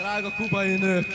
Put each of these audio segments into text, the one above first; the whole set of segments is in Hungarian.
Drága kubai nők!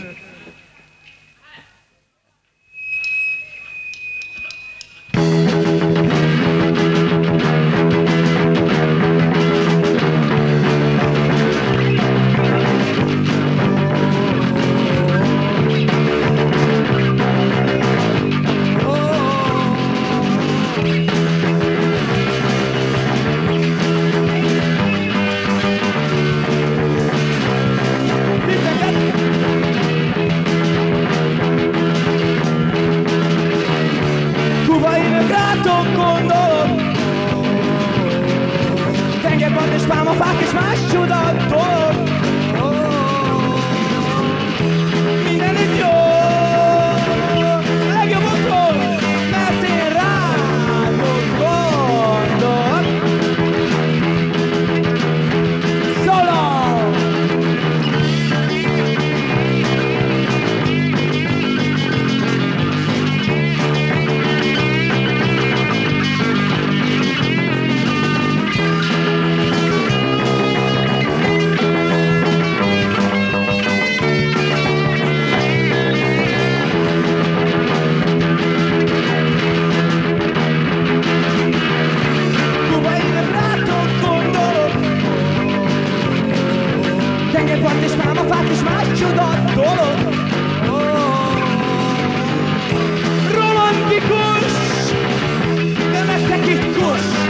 Tengerpart és pálmafák és más csoda dolog. Minden itt jó, legjobb otthon, mert én rátok gondolok. Solo! Tengerpart és pálmafák és más csoda dolog. Romantikus, de megtekintkus.